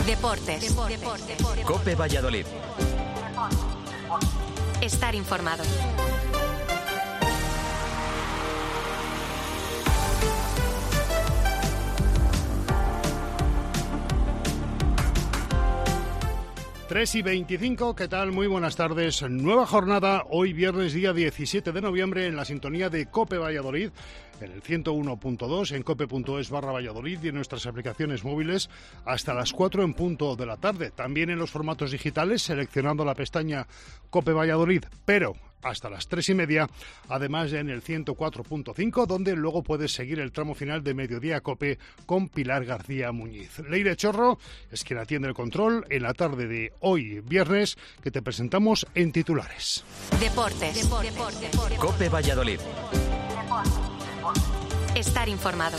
Deportes. COPE Valladolid. Estar informado. Tres y 25, ¿qué tal? Muy buenas tardes. Nueva jornada, hoy viernes día 17 de noviembre, en la sintonía de COPE Valladolid, en el 101.2, en cope.es/Valladolid y en nuestras aplicaciones móviles hasta las 4 en punto de la tarde. También en los formatos digitales, seleccionando la pestaña COPE Valladolid, pero hasta las 3:30, además en el 104.5, donde luego puedes seguir el tramo final de Mediodía Cope con Pilar García Muñiz. Leire Chorro es quien atiende el control en la tarde de hoy, viernes, que te presentamos en titulares. Deportes. COPE Valladolid. Estar informado.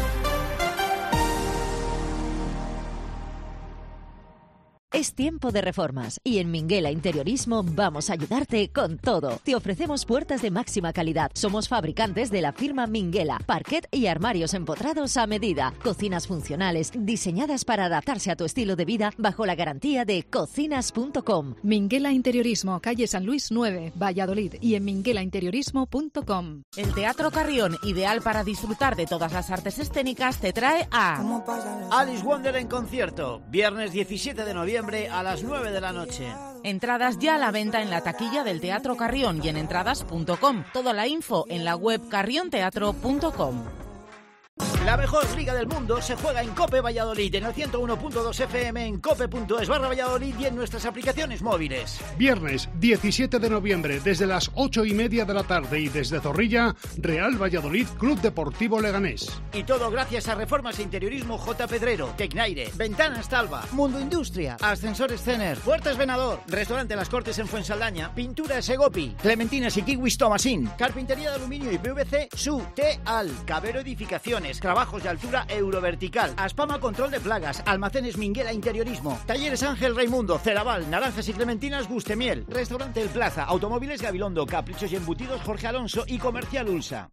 Es tiempo de reformas y en Minguela Interiorismo vamos a ayudarte con todo. Te ofrecemos puertas de máxima calidad. Somos fabricantes de la firma Minguela, parquet y armarios empotrados a medida. Cocinas funcionales, diseñadas para adaptarse a tu estilo de vida bajo la garantía de cocinas.com. Minguela Interiorismo, calle San Luis 9, Valladolid, y en minguelainteriorismo.com. El Teatro Carrión, ideal para disfrutar de todas las artes escénicas, te trae a Alice Wonder en concierto, viernes 17 de noviembre a las 9 de la noche. Entradas ya a la venta en la taquilla del Teatro Carrión y en entradas.com. Toda la info en la web carrionteatro.com. La mejor liga del mundo se juega en COPE Valladolid, en el 101.2 FM, en cope.es/Valladolid y en nuestras aplicaciones móviles. Viernes 17 de noviembre, desde las 8:30 de la tarde y desde Zorrilla, Real Valladolid Club Deportivo Leganés. Y todo gracias a Reformas e Interiorismo J. Pedrero, Tecnaire, Ventanas Talva, Mundo Industria, Ascensores Cener, Puertas Venador, Restaurante Las Cortes en Fuensaldaña, Pintura Segopi, Clementinas y Kiwis Tomasín, Carpintería de Aluminio y PVC Su Teal, Cabero Edificaciones, trabajos de altura Eurovertical, Aspama Control de Plagas, Almacenes Minguela Interiorismo, Talleres Ángel Raimundo, Ceraval, Naranjas y Clementinas Gustemiel, Restaurante El Plaza, Automóviles Gabilondo, Caprichos y Embutidos Jorge Alonso y Comercial Ulsa.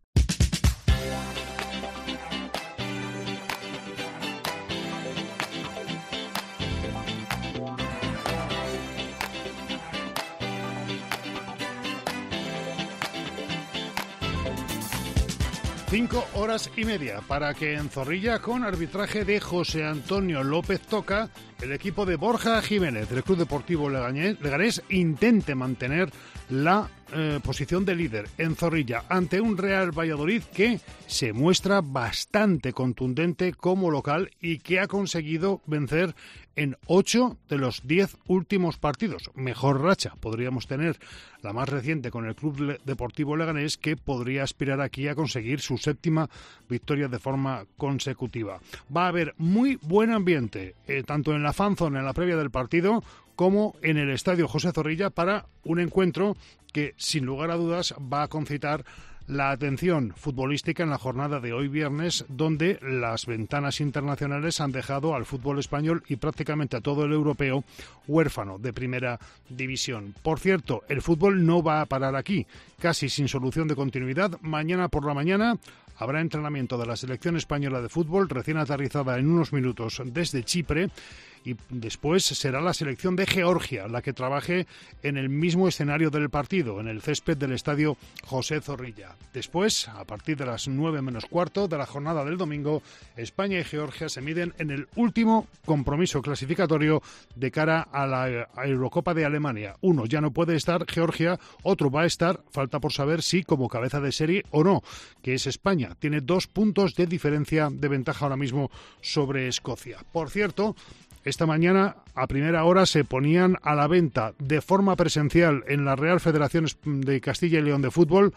Cinco horas y media para que en Zorrilla, con arbitraje de José Antonio López Toca, el equipo de Borja Jiménez del Club Deportivo Leganés intente mantener la posición de líder en Zorrilla ante un Real Valladolid que se muestra bastante contundente como local y que ha conseguido vencer en 8 de los 10 últimos partidos. Mejor racha podríamos tener la más reciente con el Club Deportivo Leganés, que podría aspirar aquí a conseguir su 7ª victoria de forma consecutiva. Va a haber muy buen ambiente, tanto en la fanzone en la previa del partido como en el Estadio José Zorrilla, para un encuentro que sin lugar a dudas va a concitar la atención futbolística en la jornada de hoy viernes, donde las ventanas internacionales han dejado al fútbol español y prácticamente a todo el europeo huérfano de primera división. Por cierto, el fútbol no va a parar aquí, casi sin solución de continuidad. Mañana por la mañana habrá entrenamiento de la selección española de fútbol, recién aterrizada en unos minutos desde Chipre, y después será la selección de Georgia la que trabaje en el mismo escenario del partido, en el césped del Estadio José Zorrilla. Después, a partir de las 9 menos cuarto de la jornada del domingo, España y Georgia se miden en el último compromiso clasificatorio de cara a la Eurocopa de Alemania. Uno ya no puede estar Georgia, otro va a estar, falta por saber si como cabeza de serie o no, que es España. Tiene 2 puntos de diferencia de ventaja ahora mismo sobre Escocia. Por cierto, esta mañana, a primera hora, se ponían a la venta de forma presencial en la Real Federación de Castilla y León de Fútbol,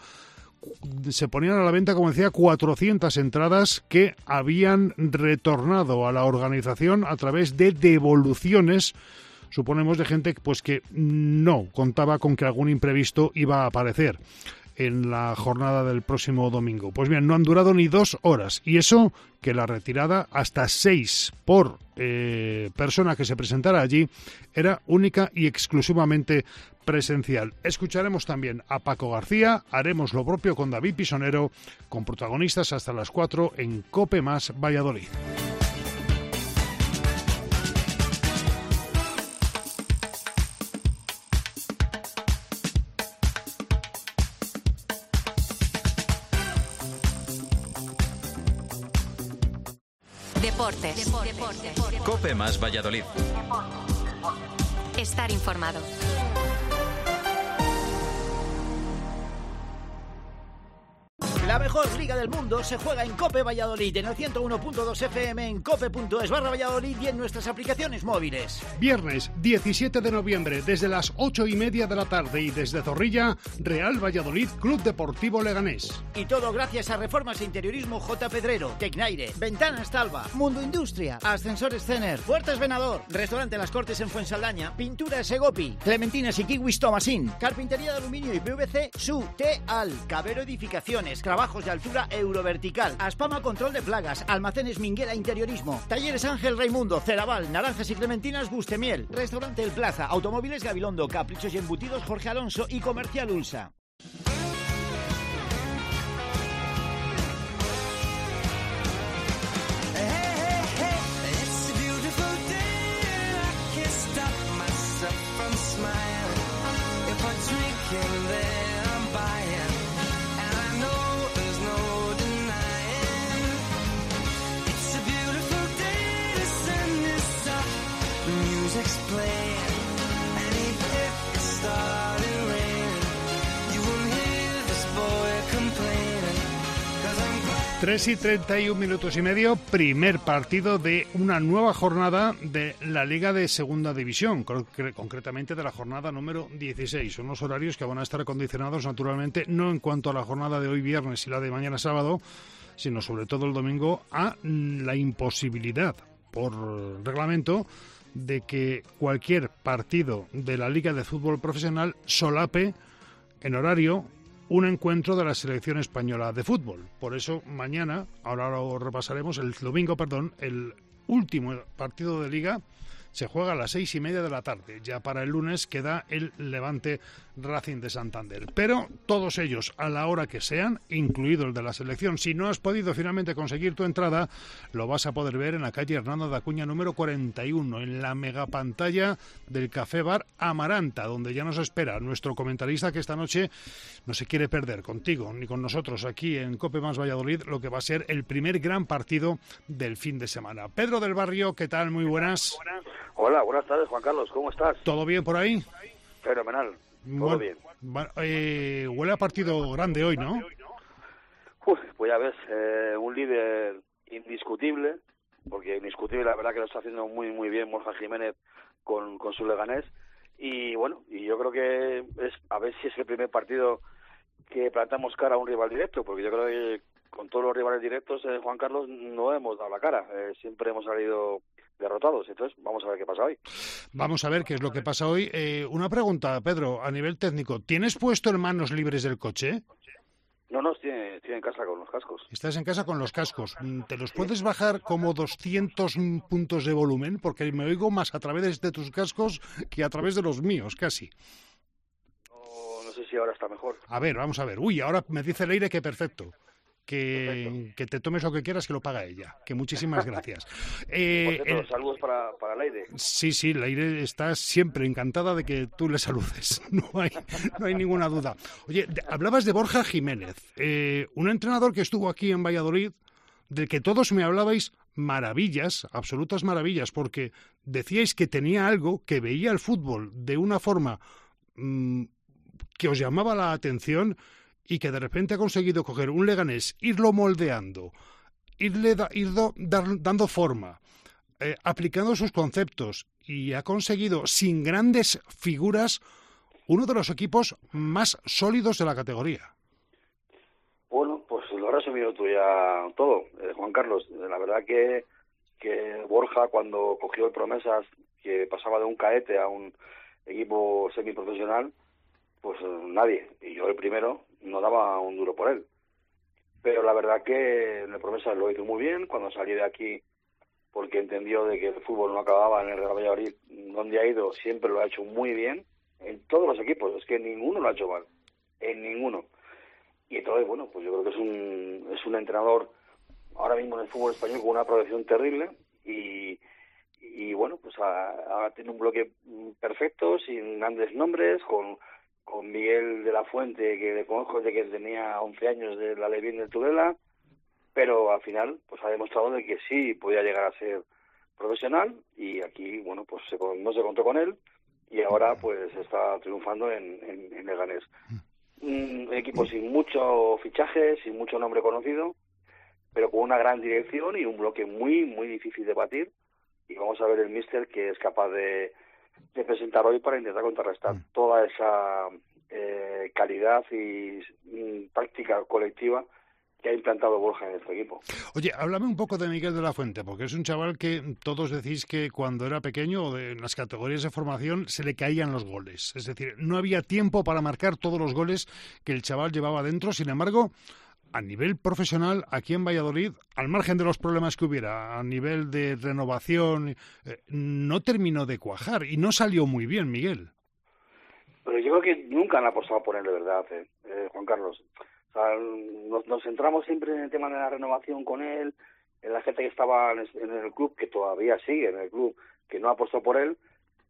se ponían a la venta, como decía, 400 entradas que habían retornado a la organización a través de devoluciones, suponemos, de gente pues que no contaba con que algún imprevisto iba a aparecer en la jornada del próximo domingo. Pues bien, no han durado ni 2 horas, y eso que la retirada, hasta 6 por persona que se presentara allí, era única y exclusivamente presencial. Escucharemos también a Paco García, haremos lo propio con David Pisonero, con protagonistas hasta las 4 en COPE más Valladolid. Deportes. Cope más Valladolid. Estar informado. La mejor liga del mundo se juega en Cope Valladolid, en el 101.2 FM, en cope.es/Valladolid y en nuestras aplicaciones móviles. Viernes 17 de noviembre, desde las 8:30 de la tarde y desde Zorrilla, Real Valladolid Club Deportivo Leganés. Y todo gracias a Reformas e Interiorismo J. Pedrero, Tecnaire, Ventanas Talva, Mundo Industria, Ascensores Cener, Puertas Venador, Restaurante Las Cortes en Fuensaldaña, Pintura Segopi, Clementinas y Kiwis Tomasín, Carpintería de Aluminio y PVC, Su, Teal, Cabero Edificaciones, Trabajos de altura Eurovertical, Aspama Control de Plagas, Almacenes Minguela Interiorismo, Talleres Ángel Raimundo, Ceraval, Naranjas y Clementinas Gustemiel, Restaurante El Plaza, Automóviles Gabilondo, Caprichos y Embutidos Jorge Alonso y Comercial Ulsa. Explain, and if it started raining, you won't hear this boy complaining, 3 y 31 minutos y medio, primer partido de una nueva jornada de la Liga de Segunda División, concretamente de la jornada número 16. Son los horarios que van a estar condicionados, naturalmente, no en cuanto a la jornada de hoy viernes y la de mañana sábado, sino sobre todo el domingo, a la imposibilidad por reglamento de que cualquier partido de la Liga de Fútbol Profesional solape en horario un encuentro de la selección española de fútbol. Por eso mañana, ahora lo repasaremos, el domingo, el último partido de Liga se juega a las 6:30 de la tarde. Ya para el lunes queda el Levante Racing de Santander. Pero todos ellos, a la hora que sean, incluido el de la selección. Si no has podido finalmente conseguir tu entrada, lo vas a poder ver en la calle Hernando de Acuña número 41, en la megapantalla del Café Bar Amaranta, donde ya nos espera nuestro comentarista que esta noche no se quiere perder contigo ni con nosotros aquí en Cope más Valladolid lo que va a ser el primer gran partido del fin de semana. Pedro del Barrio, ¿qué tal? Muy buenas. Hola, buenas tardes, Juan Carlos, ¿cómo estás? ¿Todo bien por ahí? Fenomenal, todo bien. Huele a partido grande hoy, ¿no? Pues ya ves, un líder indiscutible, porque indiscutible la verdad que lo está haciendo muy muy bien Borja Jiménez con su Leganés, y bueno, y yo creo que es a ver si es el primer partido que plantamos cara a un rival directo, porque yo creo que con todos los rivales directos, Juan Carlos, no hemos dado la cara, siempre hemos salido derrotados. Entonces, vamos a ver qué pasa hoy. Vamos a ver qué es lo que pasa hoy. Una pregunta, Pedro, a nivel técnico. ¿Tienes puesto en manos libres del coche? No, estoy en casa con los cascos. Estás en casa con los cascos. ¿Te los puedes bajar como 200 puntos de volumen? Porque me oigo más a través de tus cascos que a través de los míos, casi. No sé si ahora está mejor. A ver, vamos a ver. Uy, ahora me dice Leire que perfecto. Que te tomes lo que quieras, que lo paga ella. Que muchísimas gracias. Por cierto, saludos para Leire. Sí, Leire está siempre encantada de que tú le saludes. No hay ninguna duda. Oye, hablabas de Borja Jiménez, un entrenador que estuvo aquí en Valladolid, del que todos me hablabais maravillas, absolutas maravillas, porque decíais que tenía algo, que veía el fútbol de una forma que os llamaba la atención, y que de repente ha conseguido coger un Leganés, irlo moldeando, dando forma, aplicando sus conceptos, y ha conseguido, sin grandes figuras, uno de los equipos más sólidos de la categoría. Bueno, pues lo has resumido tú ya todo, Juan Carlos. La verdad que Borja, cuando cogió el Promesas, que pasaba de un caete a un equipo semiprofesional, pues nadie, y yo el primero, no daba un duro por él. Pero la verdad que en el Promesas lo hizo muy bien. Cuando salí de aquí, porque entendió de que el fútbol no acababa en el Real Valladolid, donde ha ido, siempre lo ha hecho muy bien, en todos los equipos. Es que ninguno lo ha hecho mal, en ninguno. Y entonces, bueno, pues yo creo que es un entrenador ahora mismo en el fútbol español con una proyección terrible, y bueno, pues ahora tiene un bloque perfecto, sin grandes nombres, con Miguel de la Fuente, que le conozco desde que tenía 11 años, de la Levín del Tudela, pero al final pues ha demostrado de que sí podía llegar a ser profesional, y aquí, bueno, pues no se contó con él, y ahora pues está triunfando en Leganés. Un equipo sin mucho fichaje, sin mucho nombre conocido, pero con una gran dirección y un bloque muy, muy difícil de batir, y vamos a ver el míster que es capaz de presentar hoy para intentar contrarrestar toda esa calidad y táctica colectiva que ha implantado Borja en este equipo. Oye, háblame un poco de Miguel de la Fuente, porque es un chaval que todos decís que cuando era pequeño o en las categorías de formación se le caían los goles. Es decir, no había tiempo para marcar todos los goles que el chaval llevaba dentro. Sin embargo, a nivel profesional, aquí en Valladolid, al margen de los problemas que hubiera, a nivel de renovación, no terminó de cuajar y no salió muy bien, Miguel. Pero yo creo que nunca han apostado por él, de verdad, Juan Carlos. O sea, nos centramos siempre en el tema de la renovación con él, en la gente que estaba en el club, que todavía sigue en el club, que no apostó por él,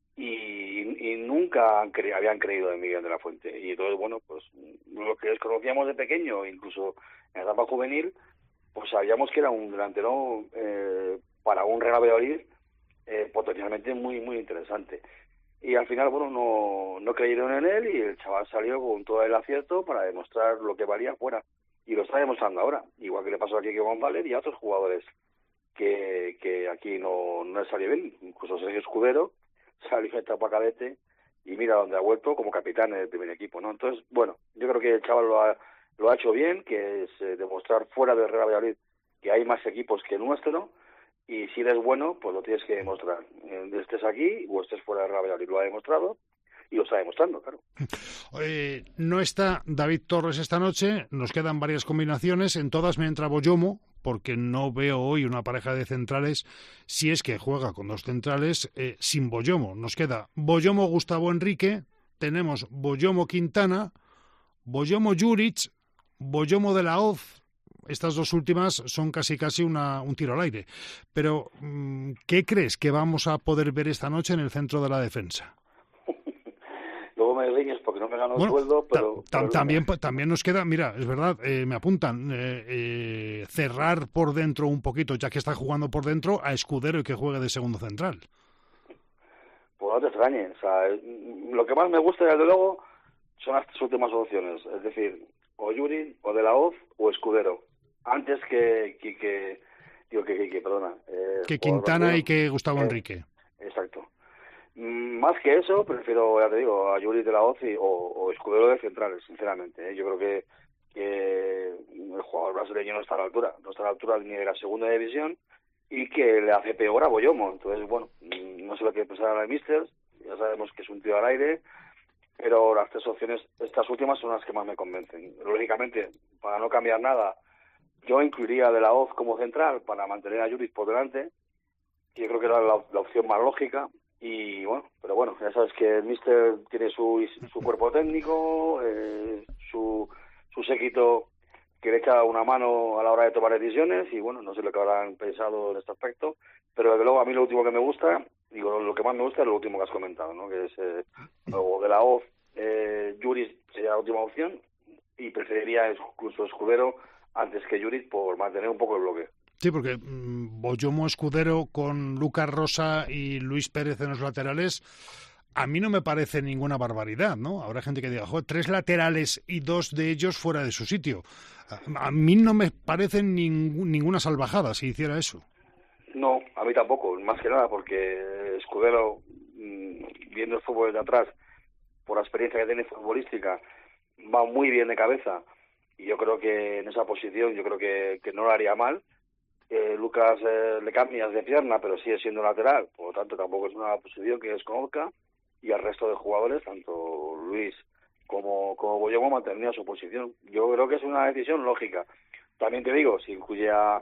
y nunca habían creído en Miguel de la Fuente. Y entonces, bueno, pues lo que desconocíamos de pequeño, incluso en la etapa juvenil, pues sabíamos que era un delantero para un Real Valladolid potencialmente muy, muy interesante. Y al final, bueno, no creyeron en él, y el chaval salió con todo el acierto para demostrar lo que valía fuera. Y lo está demostrando ahora, igual que le pasó a Quique González y a otros jugadores que aquí no les salió bien. Incluso Sergio Escudero salió en etapa cadete y mira dónde ha vuelto como capitán en el primer equipo, ¿no? Entonces, bueno, yo creo que el chaval lo ha hecho bien, que es demostrar fuera del Real Valladolid que hay más equipos que el nuestro. Y si eres bueno, pues lo tienes que demostrar. Estés aquí o estés fuera de Real Valladolid. Lo ha demostrado y lo está demostrando, claro. No está David Torres esta noche. Nos quedan varias combinaciones. En todas me entra Boyomo, porque no veo hoy una pareja de centrales, si es que juega con dos centrales, sin Boyomo. Nos queda Boyomo Gustavo Enrique, tenemos Boyomo Quintana, Boyomo Juric, Boyomo de la Hoz. Estas dos últimas son casi un tiro al aire. Pero, ¿qué crees que vamos a poder ver esta noche en el centro de la defensa? Luego me riñes porque no me gano el sueldo, pero... También nos queda, mira, es verdad, me apuntan, cerrar por dentro un poquito, ya que está jugando por dentro, a Escudero y que juegue de segundo central. Pues no te extrañes. O sea, lo que más me gusta, desde luego, son las tres últimas opciones. Es decir, o Yuri, o De la Hoz, o Escudero. Antes que Quintana y que Gustavo Enrique. Exacto. Más que eso, prefiero, ya te digo, a Yuri De la Hoz o Escudero de centrales, sinceramente. Yo creo que el jugador brasileño no está a la altura. No está a la altura ni de la segunda división, y que le hace peor a Boyomo. Entonces, bueno, no sé lo que pensará el míster. Ya sabemos que es un tío al aire, pero las tres opciones, estas últimas, son las que más me convencen. Lógicamente, para no cambiar nada, yo incluiría a De la Hoz como central para mantener a Juric por delante, que yo creo que era la opción más lógica. Y bueno, pero bueno, ya sabes que el míster tiene su cuerpo técnico, su séquito que le echa una mano a la hora de tomar decisiones, y bueno, no sé lo que habrán pensado en este aspecto, pero desde luego a mí lo último que me gusta, digo, lo que más me gusta es lo último que has comentado, ¿no? Que es o De la Hoz, Juric sería la última opción, y preferiría incluso Escudero antes que Juric por mantener un poco el bloque. Sí, porque Boyomo, Escudero con Lucas Rosa y Luis Pérez en los laterales, a mí no me parece ninguna barbaridad, ¿no? Habrá gente que diga, joder, 3 laterales y 2 de ellos fuera de su sitio. A mí no me parece ninguna salvajada si hiciera eso. No, a mí tampoco, más que nada, porque Escudero, viendo el fútbol de atrás, por la experiencia que tiene futbolística, va muy bien de cabeza, y yo creo que en esa posición, yo creo que no lo haría mal. Lucas le cambias de pierna, pero sigue siendo lateral, por lo tanto tampoco es una posición que desconozca, y al resto de jugadores, tanto Luis como Boyomo, mantendría su posición. Yo creo que es una decisión lógica. También te digo, si incluye a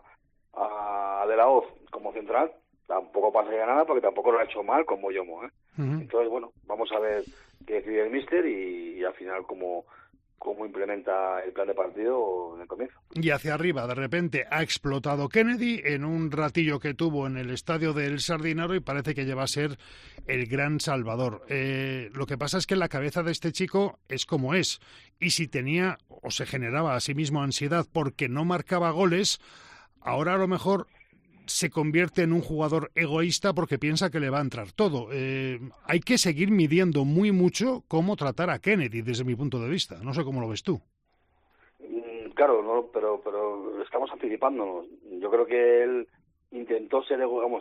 De la Hoz como central, tampoco pasaría nada, porque tampoco lo ha hecho mal con Boyomo, ¿eh? Uh-huh. Entonces, bueno, vamos a ver qué decide el míster y al final cómo implementa el plan de partido en el comienzo. Y hacia arriba, de repente, ha explotado Kennedy en un ratillo que tuvo en el estadio del Sardinero, y parece que lleva a ser el gran salvador. Lo que pasa es que la cabeza de este chico es como es, y si tenía o se generaba a sí mismo ansiedad porque no marcaba goles, ahora a lo mejor se convierte en un jugador egoísta porque piensa que le va a entrar todo. Hay que seguir midiendo muy mucho cómo tratar a Kennedy desde mi punto de vista. No sé cómo lo ves tú. Claro, no, pero estamos anticipándonos. Yo creo que él intentó ser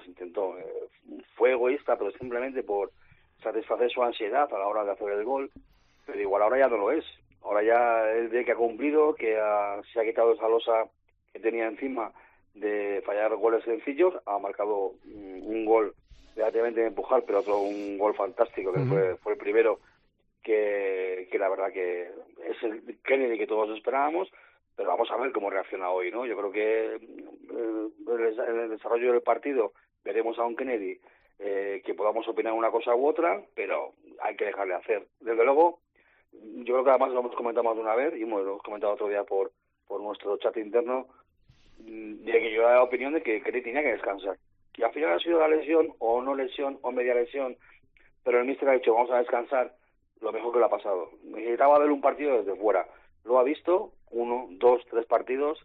fue egoísta, pero simplemente por satisfacer su ansiedad a la hora de hacer el gol, pero igual ahora ya no lo es. Ahora ya él ve que ha cumplido, que se ha quitado esa losa que tenía encima de fallar goles sencillos, ha marcado un gol relativamente de empujar, pero un gol fantástico, que fue el primero, que la verdad que es el Kennedy que todos esperábamos, pero vamos a ver cómo reacciona hoy, ¿no? Yo creo que en el desarrollo del partido veremos a un Kennedy que podamos opinar una cosa u otra, pero hay que dejarle hacer. Desde luego, yo creo que además lo hemos comentado más de una vez, y lo hemos comentado otro día por nuestro chat interno, de que yo la opinión de que Kennedy tenía que descansar. Que al final ha sido la lesión, o no lesión, o media lesión, pero el míster ha dicho, vamos a descansar, lo mejor que le ha pasado. Necesitaba ver un partido desde fuera. Lo ha visto, 1, 2, 3 partidos,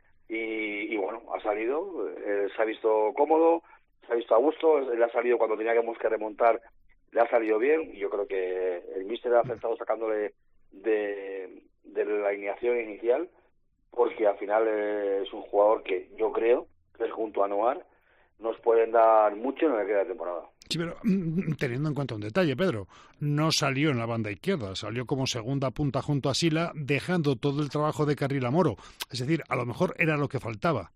y bueno, ha salido, se ha visto cómodo, se ha visto a gusto, le ha salido cuando teníamos que remontar, le ha salido bien, y yo creo que el míster ha acertado sacándole de la alineación inicial, porque al final es un jugador que yo creo que junto a Noir nos pueden dar mucho en lo que queda de temporada. Sí, pero teniendo en cuenta un detalle, Pedro, no salió en la banda izquierda, salió como segunda punta junto a Sila, dejando todo el trabajo de Carril a Moro. Es decir, a lo mejor era lo que faltaba,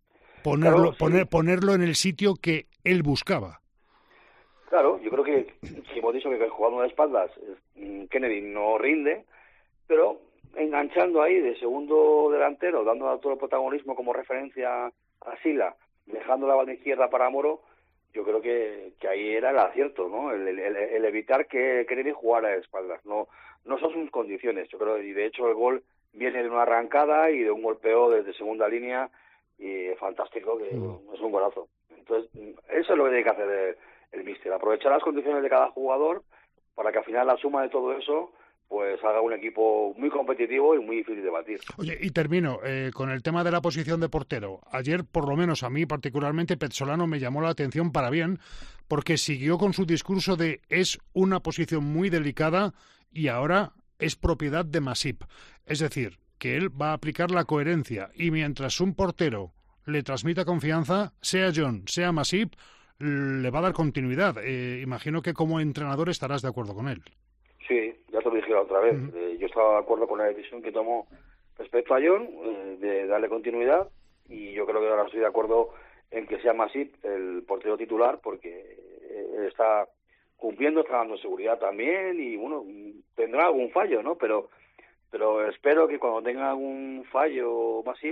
ponerlo en el sitio que él buscaba. Claro, yo creo que, si hemos dicho que jugando de espaldas, Kennedy no rinde, pero enganchando ahí de segundo delantero, dando todo el protagonismo como referencia a Sila, dejando la banda izquierda para Moro, yo creo que ahí era el acierto, ¿no? El evitar que Kennedy jugara de espaldas. No son sus condiciones, yo creo, y de hecho el gol viene de una arrancada y de un golpeo desde segunda línea, y fantástico, que es un golazo. Entonces, eso es lo que tiene que hacer el míster, aprovechar las condiciones de cada jugador para que al final la suma de todo eso pues haga un equipo muy competitivo y muy difícil de batir. Oye, y termino con el tema de la posición de portero. Ayer, por lo menos a mí particularmente, Pezzolano me llamó la atención para bien, porque siguió con su discurso de es una posición muy delicada y ahora es propiedad de Masip. Es decir, que él va a aplicar la coherencia, y mientras un portero le transmita confianza, sea John, sea Masip, le va a dar continuidad. Imagino que como entrenador estarás de acuerdo con él. Sí, ya te lo dije la otra vez. Yo estaba de acuerdo con la decisión que tomó respecto a John, de darle continuidad, y yo creo que ahora estoy de acuerdo en que sea Masip el portero titular, porque está cumpliendo, está dando seguridad también, y bueno, tendrá algún fallo, ¿no? Pero espero que cuando tenga algún fallo Masip,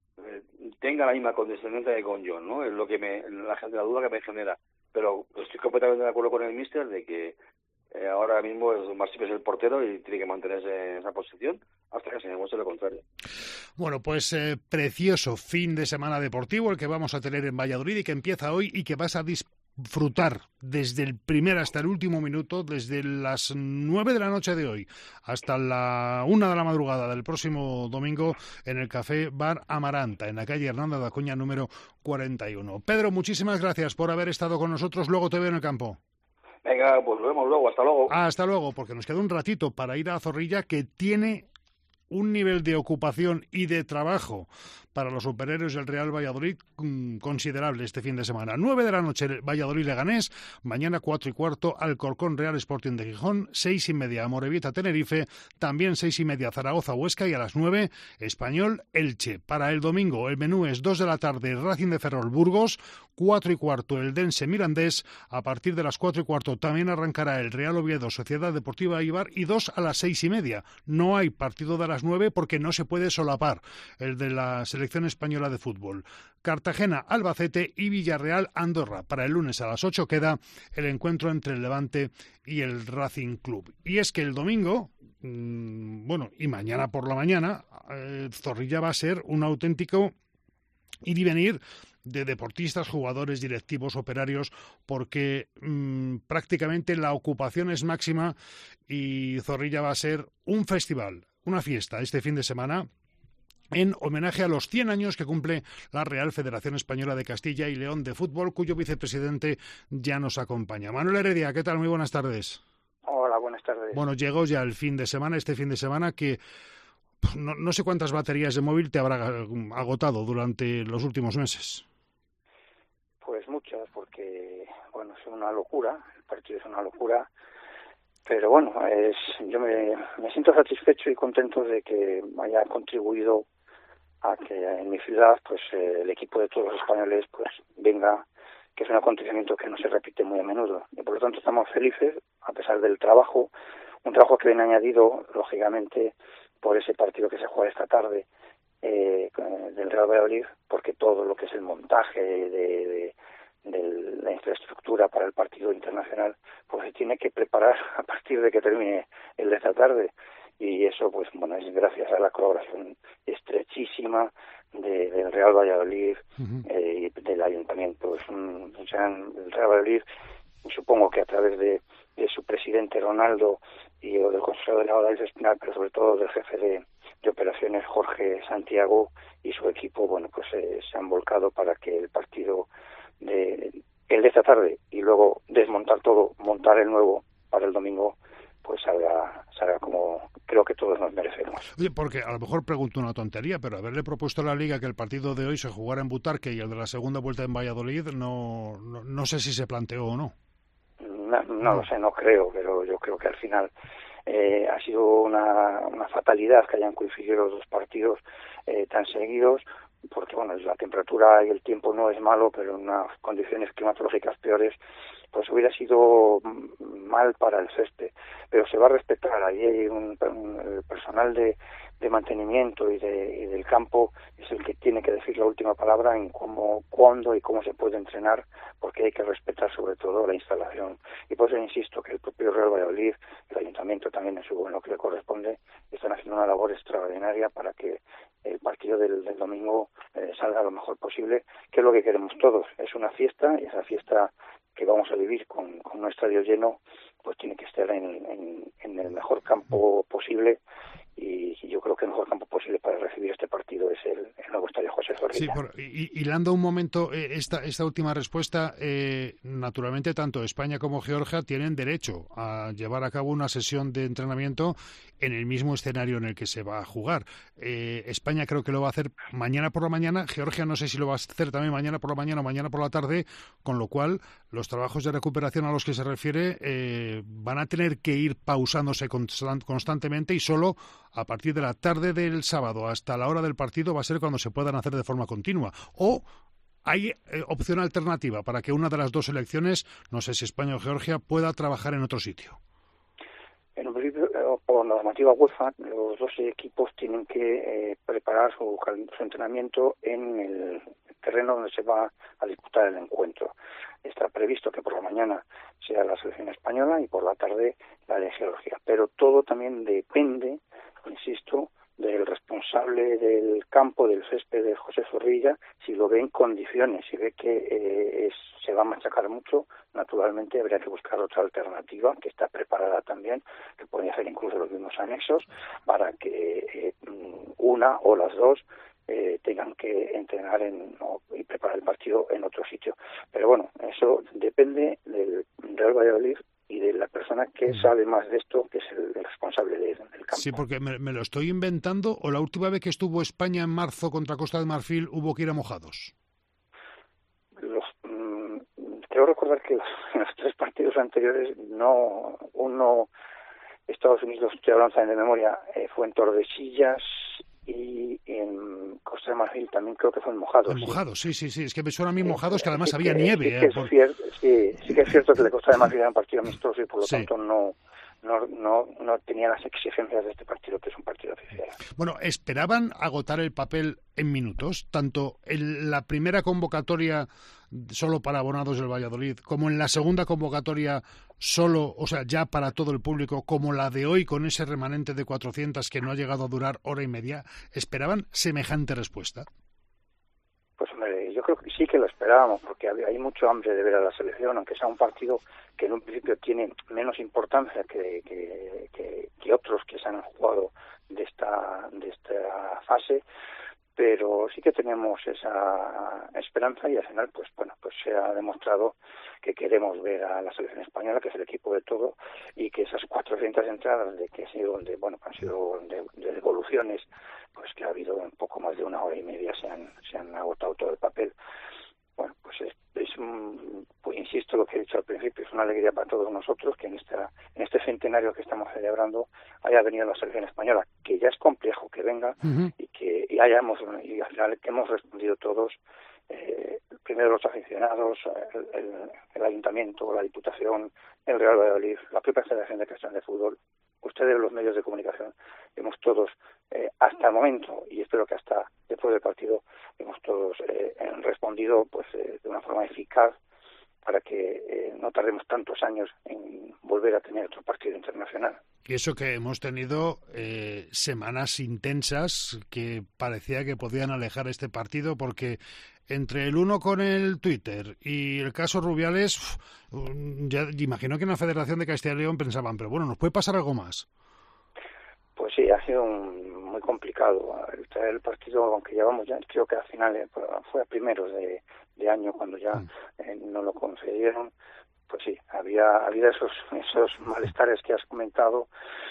tenga la misma condescendencia que con John, ¿no? Es lo que la duda que me genera. Pero estoy completamente de acuerdo con el míster de que ahora mismo Masip es el portero y tiene que mantenerse en esa posición hasta que se demuestre lo contrario. Bueno, pues precioso fin de semana deportivo el que vamos a tener en Valladolid, y que empieza hoy y que vas a disfrutar desde el primer hasta el último minuto, desde las 9 de la noche de hoy hasta la 1 de la madrugada del próximo domingo, en el Café Bar Amaranta, en la calle Hernando de Acuña número 41. Pedro, muchísimas gracias por haber estado con nosotros. Luego te veo en el campo. Venga, pues nos vemos luego. Hasta luego. Hasta luego, porque nos queda un ratito para ir a Zorrilla, que tiene un nivel de ocupación y de trabajo para los superhéroes del Real Valladolid considerable este fin de semana. 9 de la noche Valladolid-Leganés, mañana 4:15 Alcorcón Real Sporting de Gijón, 6:30 Amorebieta-Tenerife, también 6:30 Zaragoza-Huesca, y a las 9 Español-Elche. Para el domingo el menú es 2 de la tarde Racing de Ferrol-Burgos, 4:15 el Dense-Mirandés, a partir de las 4:15 también arrancará el Real Oviedo Sociedad Deportiva Eibar, y 2 a las 6:30. No hay partido de las 9 porque no se puede solapar el de la selección española de fútbol. Cartagena-Albacete y Villarreal-Andorra. Para el lunes a las 8 queda el encuentro entre el Levante y el Racing Club. Y es que el domingo, y mañana por la mañana, Zorrilla va a ser un auténtico ir y venir de deportistas, jugadores, directivos, operarios, porque prácticamente la ocupación es máxima, y Zorrilla va a ser un festival, una fiesta este fin de semana, en homenaje a los 100 años que cumple la Real Federación Española de Castilla y León de Fútbol, cuyo vicepresidente ya nos acompaña. Manuel Heredia, ¿qué tal? Muy buenas tardes. Hola, buenas tardes. Bueno, llegó ya el fin de semana, este fin de semana que no sé cuántas baterías de móvil te habrá agotado durante los últimos meses. Pues muchas, porque bueno, es una locura, el partido es una locura, pero bueno, yo me siento satisfecho y contento de que haya contribuido a que en mi ciudad pues el equipo de todos los españoles pues venga, que es un acontecimiento que no se repite muy a menudo, y por lo tanto estamos felices a pesar del trabajo, un trabajo que viene añadido lógicamente por ese partido que se juega esta tarde del Real Valladolid, porque todo lo que es el montaje de la infraestructura para el partido internacional pues se tiene que preparar a partir de que termine el de esta tarde, y eso pues bueno, es gracias a la colaboración estrechísima del Real Valladolid y del Ayuntamiento. El Real Valladolid, supongo que a través de su presidente Ronaldo y del consejero delegado David Espinal, pero sobre todo del jefe de operaciones Jorge Santiago y su equipo, bueno, pues se han volcado para que el partido el de esta tarde y luego desmontar todo, montar el nuevo para el domingo, pues salga como creo que todos nos merecemos. Oye, porque a lo mejor pregunto una tontería, pero haberle propuesto a la Liga que el partido de hoy se jugara en Butarque y el de la segunda vuelta en Valladolid, no sé si se planteó o no. No lo sé, no creo, pero yo creo que al final ha sido una fatalidad que hayan coincidido los dos partidos tan seguidos, porque bueno, la temperatura y el tiempo no es malo, pero en unas condiciones climatológicas peores pues hubiera sido mal para el césped, pero se va a respetar. Ahí hay el personal de mantenimiento y del campo es el que tiene que decir la última palabra en cómo, cuándo y cómo se puede entrenar, porque hay que respetar sobre todo la instalación. Y por eso insisto que el propio Real Valladolid, el Ayuntamiento también en lo que le corresponde, están haciendo una labor extraordinaria para que el partido del domingo salga lo mejor posible, que es lo que queremos todos. Es una fiesta, y esa fiesta que vamos a vivir con un estadio lleno, pues tiene que estar en el mejor campo posible, y yo creo que el mejor campo posible para recibir este partido es el nuevo estadio José Zorrilla. Sí, hilando un momento esta última respuesta, naturalmente tanto España como Georgia tienen derecho a llevar a cabo una sesión de entrenamiento en el mismo escenario en el que se va a jugar. España creo que lo va a hacer mañana por la mañana, Georgia no sé si lo va a hacer también mañana por la mañana o mañana por la tarde, con lo cual los trabajos de recuperación a los que se refiere van a tener que ir pausándose constantemente, y solo a partir de la tarde del sábado hasta la hora del partido va a ser cuando se puedan hacer de forma continua. O hay opción alternativa para que una de las dos selecciones, no sé si España o Georgia, pueda trabajar en otro sitio. En principio, por normativa UEFA, los dos equipos tienen que preparar su entrenamiento en el terreno donde se va a disputar el encuentro. Está previsto que por la mañana sea la selección española y por la tarde la de Georgia. Pero todo también depende, insisto, del responsable del campo, del césped de José Zorrilla, si lo ve en condiciones, si ve que se va a machacar mucho, naturalmente habría que buscar otra alternativa que está preparada también, que puede hacer incluso los mismos anexos, para que una o las dos tengan que entrenar y preparar el partido en otro sitio. Pero bueno, eso depende del Real Valladolid y de la persona que sabe más de esto, que es el responsable del campo. Sí, porque me lo estoy inventando, o la última vez que estuvo España en marzo contra Costa de Marfil hubo que ir a mojados. Creo recordar que en los tres partidos anteriores, uno, Estados Unidos, estoy hablando también de memoria, fue en Tordesillas, y en Costa de Marfil también creo que fue en mojados. En mojados, sí, es que me suena a mí mojados, que además había nieve. Sí que es cierto que el de Costa de Marfil era un partido amistoso y por lo tanto no tenía las exigencias de este partido, que es un partido oficial. Bueno, ¿esperaban agotar el papel en minutos, tanto en la primera convocatoria solo para abonados del Valladolid, como en la segunda convocatoria solo, o sea, ya para todo el público, como la de hoy con ese remanente de 400 que no ha llegado a durar hora y media? ¿Esperaban semejante respuesta? Pues hombre, yo creo creo que sí que lo esperábamos, porque hay mucho hambre de ver a la selección, aunque sea un partido que en un principio tiene menos importancia que otros que se han jugado de esta fase, pero sí que tenemos esa esperanza y al final pues se ha demostrado que queremos ver a la selección española, que es el equipo de todo, y que esas 400 entradas han sido de devoluciones, pues que ha habido un poco más de 1 hora y media, se han agotado todo el papel. Bueno, pues pues insisto lo que he dicho al principio, es una alegría para todos nosotros que en este centenario que estamos celebrando haya venido la selección española, que ya es complejo que venga, y al final que hemos respondido todos, primero los aficionados, el ayuntamiento, la diputación, el Real Valladolid, la propia Federación de Castellón de Fútbol, ustedes los medios de comunicación, hemos todos hasta el momento, y espero que hasta después del partido, hemos todos respondido pues de una forma eficaz para que no tardemos tantos años en volver a tener otro partido internacional. Y eso que hemos tenido semanas intensas que parecía que podían alejar este partido, porque entre el uno con el Twitter y el caso Rubiales, ya imagino que en la Federación de Castilla y León pensaban, pero bueno, ¿nos puede pasar algo más? Pues sí, ha sido muy complicado. El partido, aunque llevamos ya, creo que al final fue a primeros de año cuando ya no lo concedieron, pues sí, había esos malestares que has comentado,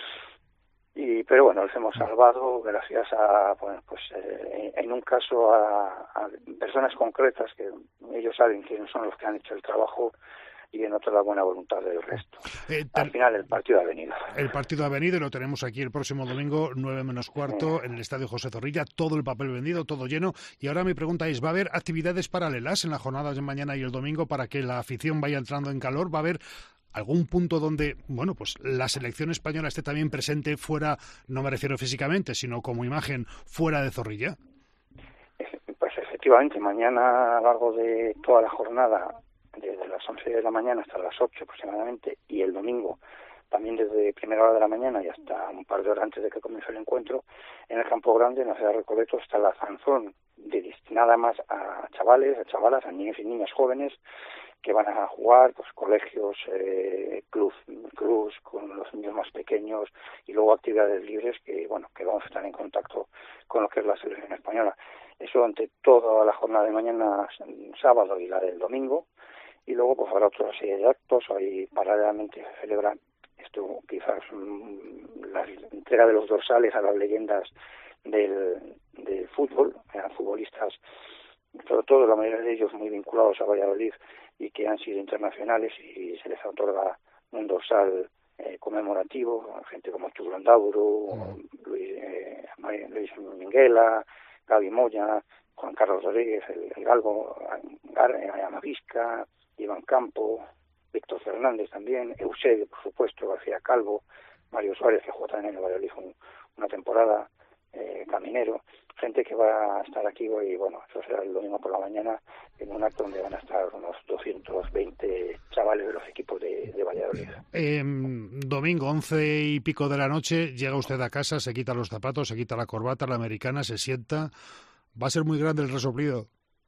pero bueno, los hemos salvado gracias a, en un caso a personas concretas que ellos saben quiénes son los que han hecho el trabajo, y en otro la buena voluntad del resto. Al final el partido ha venido. El partido ha venido y lo tenemos aquí el próximo domingo, 9 menos cuarto, en el Estadio José Zorrilla, todo el papel vendido, todo lleno. Y ahora mi pregunta es, ¿va a haber actividades paralelas en las jornadas de mañana y el domingo para que la afición vaya entrando en calor? ¿Va a haber algún punto donde, bueno, pues la selección española esté también presente fuera, no me refiero físicamente, sino como imagen, fuera de Zorrilla? Pues efectivamente, mañana a lo largo de toda la jornada, desde las 11 de la mañana hasta las 8 aproximadamente, y el domingo también desde primera hora de la mañana y hasta un par de horas antes de que comience el encuentro, en el Campo Grande, en la ciudad de Recoleto, está la fanzón destinada más a chavales, a chavalas, a niños y niñas jóvenes que van a jugar, pues colegios, clubs con los niños más pequeños, y luego actividades libres que vamos a estar en contacto con lo que es la selección española. Eso ante toda la jornada de mañana, sábado, y la del domingo. Y luego pues habrá otra serie de actos. Ahí paralelamente se celebra esto, quizás la entrega de los dorsales a las leyendas del fútbol, a futbolistas, sobre todo la mayoría de ellos muy vinculados a Valladolid y que han sido internacionales, y se les otorga un dorsal conmemorativo a gente como Arturo Andauro, Luis Minguela, Gaby Moya, Juan Carlos Rodríguez, el Galgo, Amavisca, Iván Campo, Víctor Fernández también, Eusebio, por supuesto, García Calvo, Mario Suárez, que jugó también en el Valladolid una temporada, Caminero, gente que va a estar aquí hoy. Bueno, eso será el domingo por la mañana, en un acto donde van a estar unos 220 chavales de los equipos de Valladolid. Domingo, 11 y pico de la noche, llega usted a casa, se quita los zapatos, se quita la corbata, la americana, se sienta. ¿Va a ser muy grande el resoplido?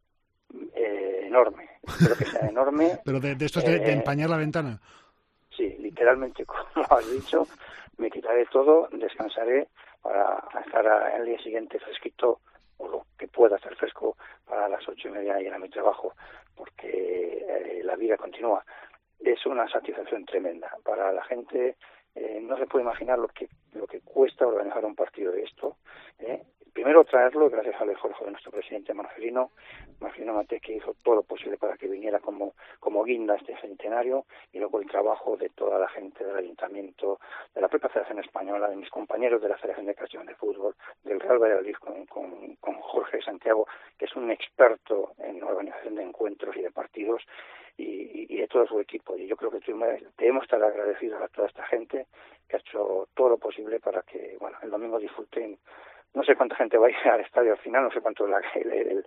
Enorme, espero que sea enorme. ¿Pero de esto es de empañar la ventana? Sí, literalmente, como has dicho, me quitaré todo, descansaré para estar el día siguiente fresquito, o lo que pueda estar fresco, para las 8:30 ir a mi trabajo, porque la vida continúa. Es una satisfacción tremenda para la gente. No se puede imaginar lo que cuesta organizar un partido de esto. Primero traerlo, gracias al esfuerzo de nuestro presidente Marcelino Maté, que hizo todo lo posible para que viniera como guinda este centenario, y luego el trabajo de toda la gente del Ayuntamiento, de la propia Federación Española, de mis compañeros de la Federación de Castellón de Fútbol, del Real Valladolid con Jorge Santiago, que es un experto en organización de encuentros y de partidos, y de todo su equipo. Y yo creo que debemos estar agradecidos a toda esta gente que ha hecho todo lo posible para que el domingo disfruten. No sé cuánta gente va a ir al estadio al final, no sé cuánto es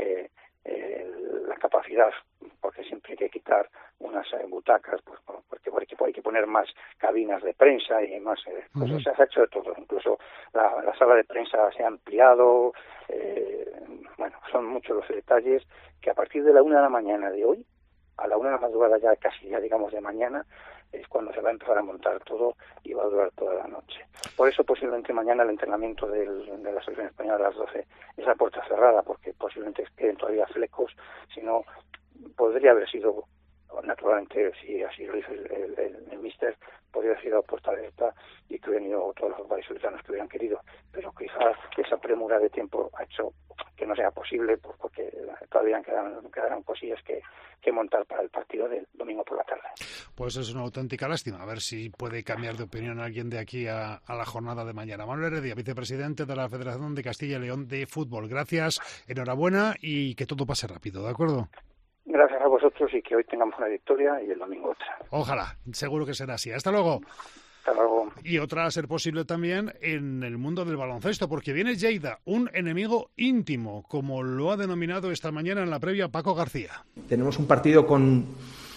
la capacidad, porque siempre hay que quitar unas butacas, pues porque por equipo hay que poner más cabinas de prensa y más cosas. Se ha hecho de todo, incluso la sala de prensa se ha ampliado, bueno, son muchos los detalles que a partir de la 1 de la mañana de hoy, a la 1 de la madrugada ya casi ya digamos de mañana, es cuando se va a empezar a montar todo y va a durar toda la noche. Por eso posiblemente mañana el entrenamiento de la selección española a las 12 es a puerta cerrada, porque posiblemente queden todavía flecos, si no podría haber sido, naturalmente, si así lo hizo el míster, podría haber sido a puerta abierta y que hubieran ido todos los vallisoletanos que hubieran querido, pero quizás esa premura de tiempo ha hecho que no sea posible, pues porque todavía quedarán cosillas que montar para el partido del domingo por la tarde. Pues es una auténtica lástima. A ver si puede cambiar de opinión alguien de aquí a la jornada de mañana. Manuel Heredia, vicepresidente de la Federación de Castilla y León de Fútbol. Gracias, enhorabuena y que todo pase rápido, ¿de acuerdo? Gracias a vosotros y que hoy tengamos una victoria y el domingo otra. Ojalá, seguro que será así. Hasta luego. Hasta luego. Y otra a ser posible también en el mundo del baloncesto, porque viene Lleida, un enemigo íntimo, como lo ha denominado esta mañana en la previa Paco García. Tenemos un partido con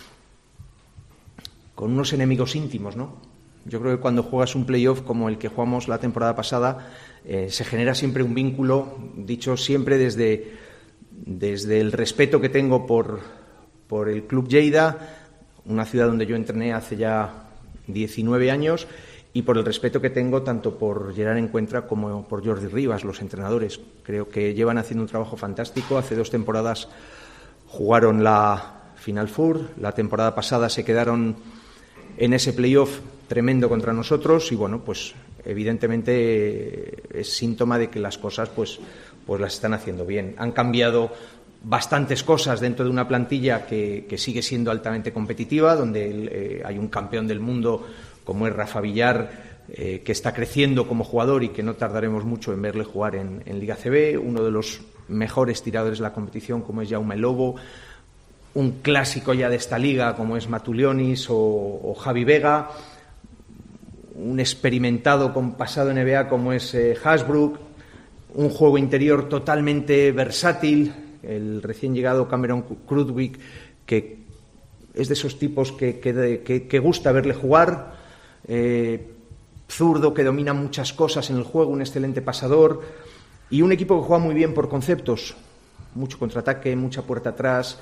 unos enemigos íntimos, ¿no? Yo creo que cuando juegas un playoff como el que jugamos la temporada pasada, se genera siempre un vínculo, dicho siempre desde el respeto que tengo por el Club Lleida, una ciudad donde yo entrené hace ya 19 años, y por el respeto que tengo tanto por Gerard Encuentra como por Jordi Rivas, los entrenadores. Creo que llevan haciendo un trabajo fantástico. Hace 2 temporadas jugaron la Final Four, la temporada pasada se quedaron en ese playoff tremendo contra nosotros y bueno, pues evidentemente es síntoma de que las cosas pues las están haciendo bien. Han cambiado bastantes cosas dentro de una plantilla que sigue siendo altamente competitiva, donde hay un campeón del mundo como es Rafa Villar, que está creciendo como jugador y que no tardaremos mucho en verle jugar en Liga CB, uno de los mejores tiradores de la competición como es Jaume Lobo, un clásico ya de esta liga como es Matulionis o Javi Vega, un experimentado con pasado NBA como es Hasbrook, un juego interior totalmente versátil, el recién llegado Cameron Krutwig, que es de esos tipos que gusta verle jugar, zurdo que domina muchas cosas en el juego, un excelente pasador y un equipo que juega muy bien por conceptos, mucho contraataque, mucha puerta atrás,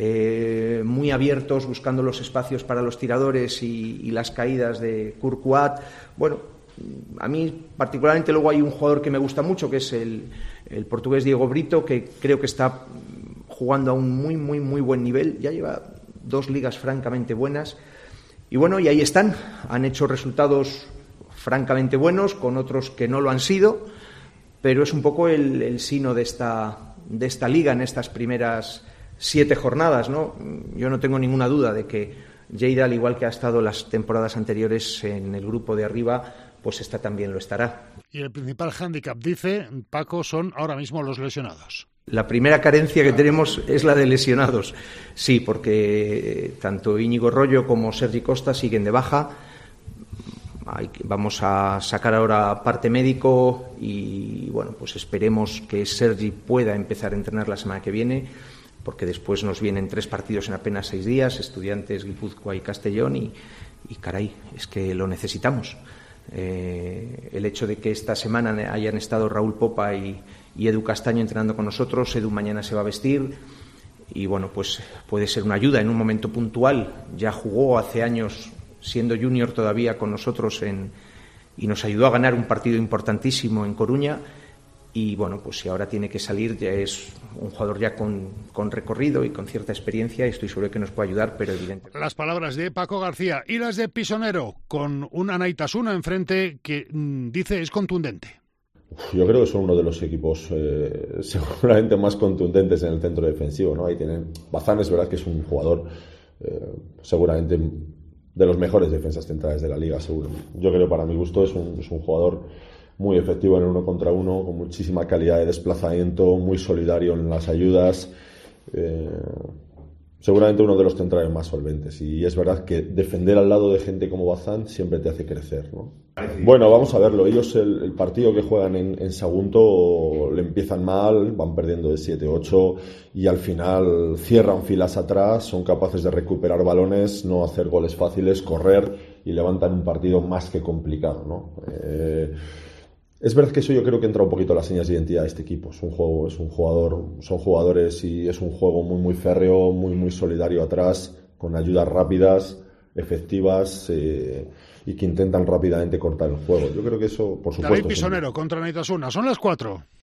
muy abiertos, buscando los espacios para los tiradores y las caídas de Courtois. Bueno, a mí particularmente luego hay un jugador que me gusta mucho, que es el portugués Diego Brito, que creo que está jugando a un muy buen nivel, ya lleva 2 ligas francamente buenas y bueno, y ahí están, han hecho resultados francamente buenos con otros que no lo han sido, pero es un poco el sino de esta liga en estas primeras 7 jornadas, ¿no? Yo no tengo ninguna duda de que Lleida, al igual que ha estado las temporadas anteriores en el grupo de arriba, pues esta también lo estará. Y el principal hándicap, dice Paco, son ahora mismo los lesionados. La primera carencia que tenemos es la de lesionados. Sí, porque tanto Íñigo Rollo como Sergi Costa siguen de baja. Vamos a sacar ahora parte médico y bueno, pues esperemos que Sergi pueda empezar a entrenar la semana que viene, porque después nos vienen 3 partidos en apenas 6 días, Estudiantes, Guipúzcoa y Castellón y caray, es que lo necesitamos. El hecho de que esta semana hayan estado Raúl Popa y Edu Castaño entrenando con nosotros, Edu mañana se va a vestir y bueno, pues puede ser una ayuda en un momento puntual. Ya jugó hace años siendo junior todavía con nosotros y nos ayudó a ganar un partido importantísimo en Coruña y bueno, pues si ahora tiene que salir ya es un jugador ya con recorrido y con cierta experiencia y estoy seguro que nos puede ayudar, pero evidentemente. Las palabras de Paco García y las de Pisonero, con un Anaitasuna enfrente que dice es contundente. Yo creo que son uno de los equipos seguramente más contundentes en el centro defensivo, ¿no? Ahí tienen Bazán, es verdad que es un jugador seguramente de los mejores defensas centrales de la liga, seguro. Yo creo, para mi gusto, es un jugador muy efectivo en el 1 contra 1, con muchísima calidad de desplazamiento, muy solidario en las ayudas, seguramente uno de los centrales más solventes. Y es verdad que defender al lado de gente como Bazán siempre te hace crecer, ¿no? Bueno, vamos a verlo. Ellos el partido que juegan en Sagunto le empiezan mal, van perdiendo de 7-8 y al final cierran filas atrás, son capaces de recuperar balones, no hacer goles fáciles, correr y levantan un partido más que complicado, ¿no? Es verdad que eso yo creo que entra un poquito en las señas de identidad de este equipo. Son jugadores y es un juego muy, muy férreo, muy, muy solidario atrás, con ayudas rápidas, efectivas y que intentan rápidamente cortar el juego. Yo creo que eso, por supuesto... David Pisonero contra Naitasuna. Son las 4.